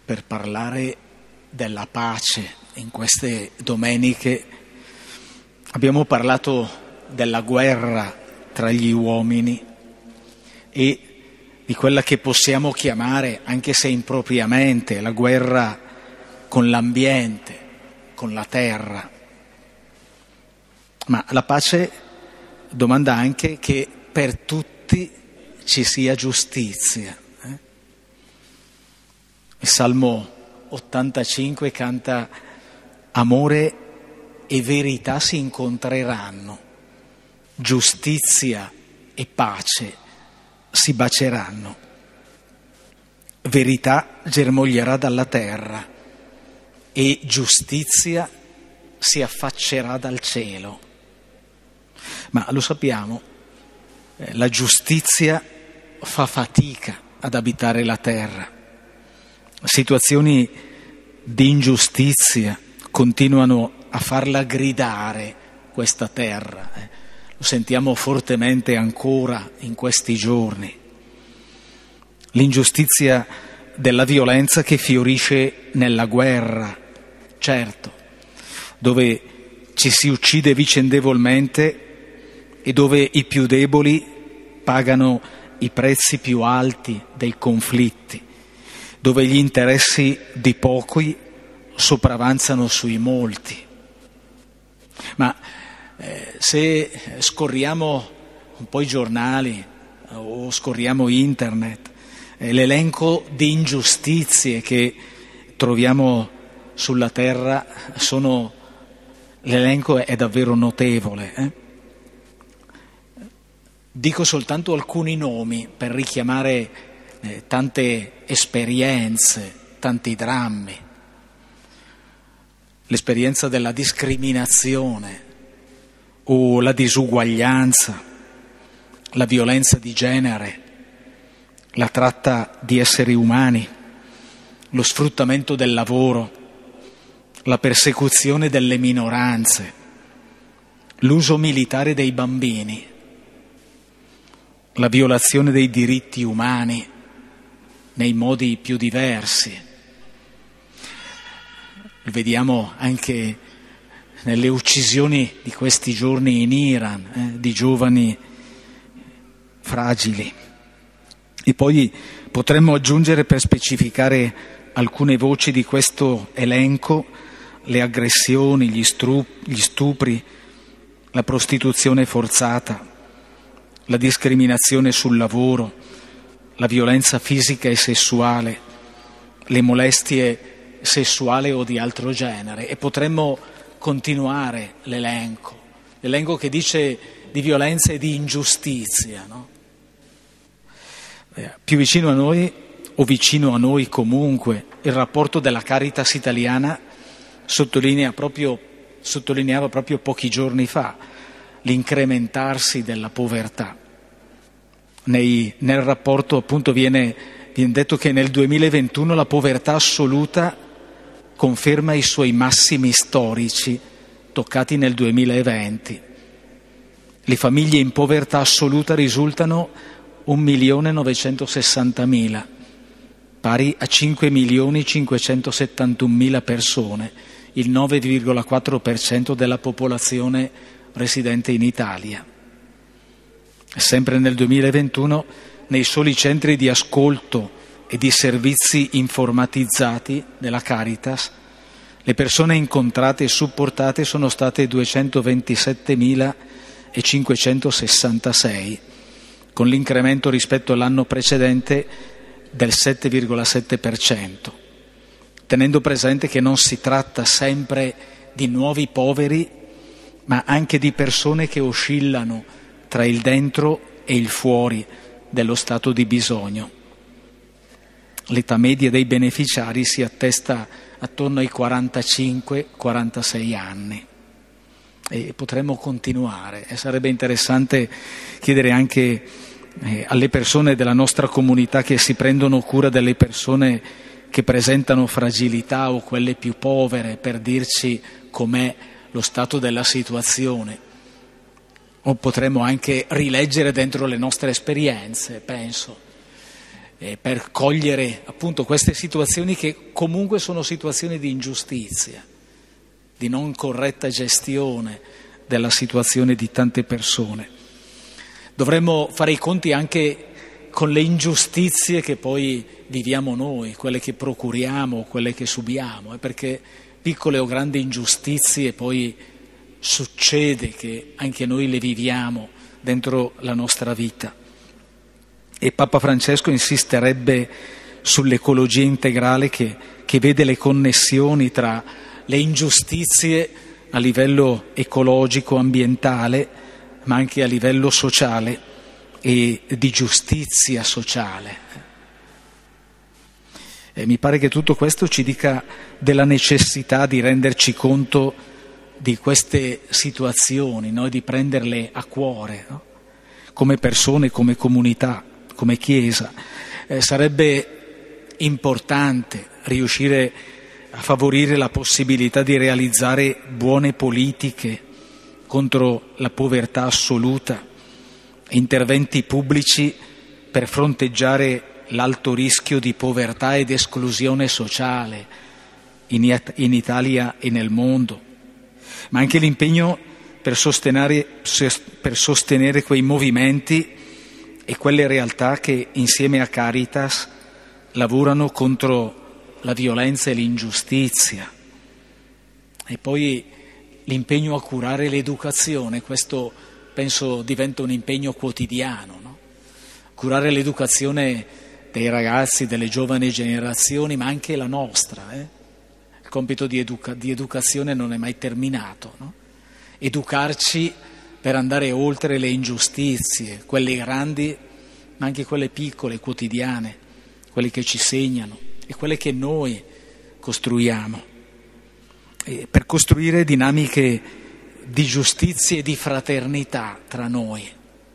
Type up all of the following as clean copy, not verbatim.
per parlare della pace. In queste domeniche abbiamo parlato della guerra tra gli uomini e di quella che possiamo chiamare, anche se impropriamente, la guerra con l'ambiente, con la terra. Ma la pace domanda anche che per tutti ci sia giustizia. Il Salmo 85 canta: amore e verità si incontreranno, giustizia e pace si baceranno. Verità germoglierà dalla terra e giustizia si affaccerà dal cielo. Ma lo sappiamo, la giustizia fa fatica ad abitare la terra. Situazioni di ingiustizia continuano a farla gridare questa terra. Lo sentiamo fortemente ancora in questi giorni. L'ingiustizia della violenza che fiorisce nella guerra, certo, dove ci si uccide vicendevolmente e dove i più deboli pagano i prezzi più alti dei conflitti, dove gli interessi di pochi sopravanzano sui molti. Ma se scorriamo un po' i giornali o scorriamo internet, l'elenco di ingiustizie che troviamo sulla terra l'elenco è davvero notevole. Dico soltanto alcuni nomi per richiamare tante esperienze, tanti drammi. L'esperienza della discriminazione o la disuguaglianza, la violenza di genere, la tratta di esseri umani, lo sfruttamento del lavoro, la persecuzione delle minoranze, l'uso militare dei bambini, la violazione dei diritti umani nei modi più diversi. Lo vediamo anche nelle uccisioni di questi giorni in Iran, di giovani fragili. E poi potremmo aggiungere, per specificare alcune voci di questo elenco, le aggressioni, gli stupri, la prostituzione forzata, la discriminazione sul lavoro, la violenza fisica e sessuale, le molestie sessuali o di altro genere. E potremmo continuare l'elenco che dice di violenza e di ingiustizia, no? Più vicino a noi, o vicino a noi comunque, il rapporto della Caritas italiana sottolineava proprio pochi giorni fa l'incrementarsi della povertà. Nel rapporto appunto viene detto che nel 2021 la povertà assoluta conferma i suoi massimi storici toccati nel 2020. Le famiglie in povertà assoluta risultano 1.960.000, pari a 5.571.000 persone, il 9,4% della popolazione residente in Italia. Sempre nel 2021, nei soli centri di ascolto e di servizi informatizzati della Caritas, le persone incontrate e supportate sono state 227.566, con l'incremento rispetto all'anno precedente del 7,7%, tenendo presente che non si tratta sempre di nuovi poveri, ma anche di persone che oscillano tra il dentro e il fuori dello stato di bisogno. L'età media dei beneficiari si attesta attorno ai 45-46 anni. E potremmo continuare, e sarebbe interessante chiedere anche alle persone della nostra comunità che si prendono cura delle persone che presentano fragilità o quelle più povere, per dirci com'è lo stato della situazione. O potremmo anche rileggere dentro le nostre esperienze, penso. per cogliere appunto queste situazioni che comunque sono situazioni di ingiustizia, di non corretta gestione della situazione di tante persone. Dovremmo fare i conti anche con le ingiustizie che poi viviamo noi, quelle che procuriamo, quelle che subiamo, perché piccole o grandi ingiustizie poi succede che anche noi le viviamo dentro la nostra vita. E Papa Francesco insisterebbe sull'ecologia integrale che vede le connessioni tra le ingiustizie a livello ecologico, ambientale, ma anche a livello sociale e di giustizia sociale. E mi pare che tutto questo ci dica della necessità di renderci conto di queste situazioni, no? Di prenderle a cuore, no? Come persone, come comunità, come Chiesa. Sarebbe importante riuscire a favorire la possibilità di realizzare buone politiche contro la povertà assoluta, interventi pubblici per fronteggiare l'alto rischio di povertà ed esclusione sociale in Italia e nel mondo, ma anche l'impegno per sostenere quei movimenti e quelle realtà che insieme a Caritas lavorano contro la violenza e l'ingiustizia. E poi l'impegno a curare l'educazione, questo penso diventa un impegno quotidiano, no? Curare l'educazione dei ragazzi, delle giovani generazioni, ma anche la nostra. Il compito di educazione non è mai terminato, no? Educarci per andare oltre le ingiustizie, quelle grandi, ma anche quelle piccole, quotidiane, quelle che ci segnano e quelle che noi costruiamo. E per costruire dinamiche di giustizia e di fraternità tra noi,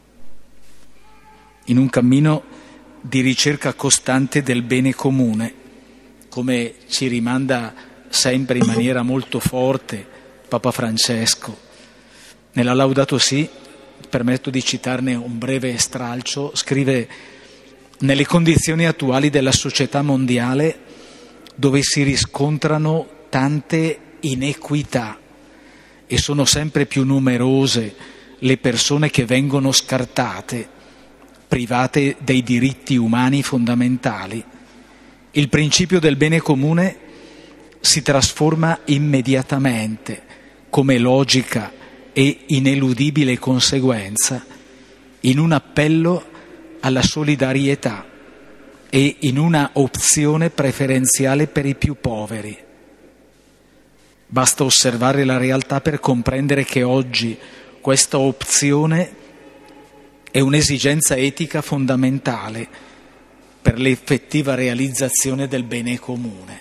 in un cammino di ricerca costante del bene comune, come ci rimanda sempre in maniera molto forte Papa Francesco. Nella Laudato Si, permetto di citarne un breve stralcio, scrive: nelle condizioni attuali della società mondiale, dove si riscontrano tante inequità e sono sempre più numerose le persone che vengono scartate, private dei diritti umani fondamentali, il principio del bene comune si trasforma immediatamente, come logica e ineludibile conseguenza, in un appello alla solidarietà e in una opzione preferenziale per i più poveri. Basta osservare la realtà per comprendere che oggi questa opzione è un'esigenza etica fondamentale per l'effettiva realizzazione del bene comune.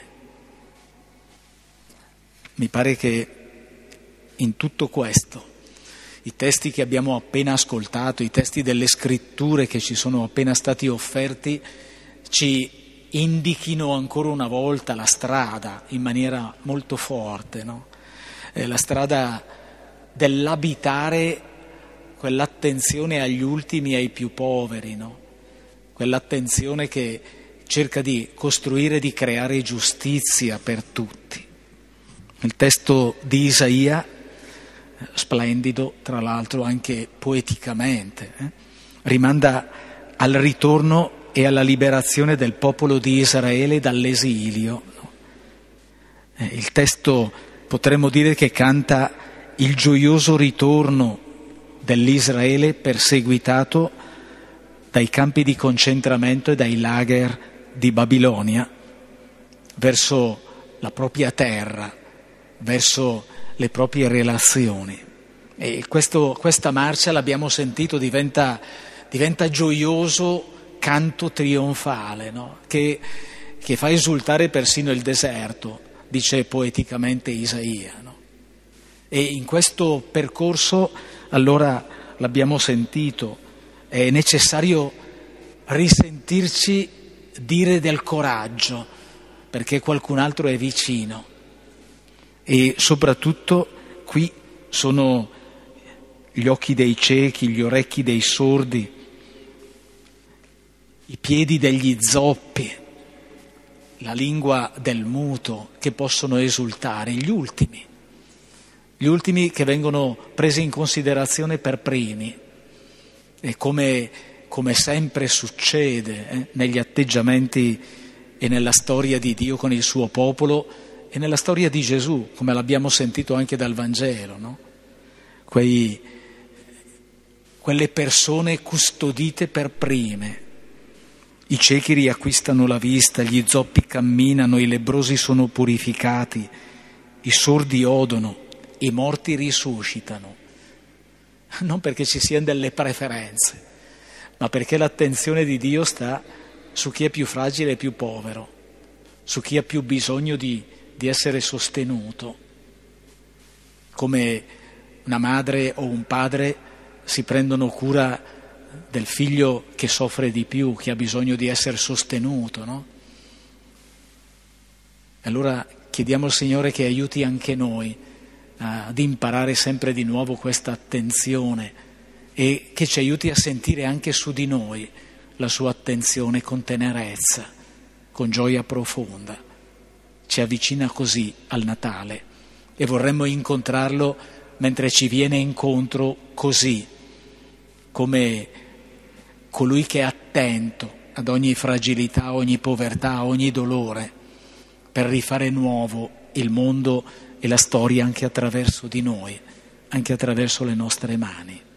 Mi pare che in tutto questo, i testi che abbiamo appena ascoltato, i testi delle scritture che ci sono appena stati offerti, ci indichino ancora una volta la strada in maniera molto forte, no? La strada dell'abitare quell'attenzione agli ultimi e ai più poveri, no? Quell'attenzione che cerca di costruire e di creare giustizia per tutti. Il testo di Isaia, splendido tra l'altro anche poeticamente, rimanda al ritorno e alla liberazione del popolo di Israele dall'esilio. Il testo potremmo dire che canta il gioioso ritorno dell'Israele perseguitato dai campi di concentramento e dai lager di Babilonia verso la propria terra, verso le proprie relazioni. E questa marcia, l'abbiamo sentito, diventa gioioso canto trionfale, no? Che fa esultare persino il deserto, dice poeticamente Isaia, no? E in questo percorso, allora l'abbiamo sentito, è necessario risentirci dire del coraggio, perché qualcun altro è vicino. E soprattutto qui sono gli occhi dei ciechi, gli orecchi dei sordi, i piedi degli zoppi, la lingua del muto che possono esultare, gli ultimi che vengono presi in considerazione per primi. E come sempre succede negli atteggiamenti e nella storia di Dio con il suo popolo e nella storia di Gesù, come l'abbiamo sentito anche dal Vangelo, no? Quelle persone custodite per prime. I ciechi riacquistano la vista, gli zoppi camminano, i lebbrosi sono purificati, i sordi odono, i morti risuscitano. Non perché ci siano delle preferenze, ma perché l'attenzione di Dio sta su chi è più fragile e più povero, su chi ha più bisogno di essere sostenuto. Come una madre o un padre si prendono cura del figlio che soffre di più, che ha bisogno di essere sostenuto, no? Allora chiediamo al Signore che aiuti anche noi ad imparare sempre di nuovo questa attenzione e che ci aiuti a sentire anche su di noi la sua attenzione con tenerezza, con gioia profonda. Ci avvicina così al Natale e vorremmo incontrarlo mentre ci viene incontro così, come colui che è attento ad ogni fragilità, a ogni povertà, a ogni dolore, per rifare nuovo il mondo e la storia anche attraverso di noi, anche attraverso le nostre mani.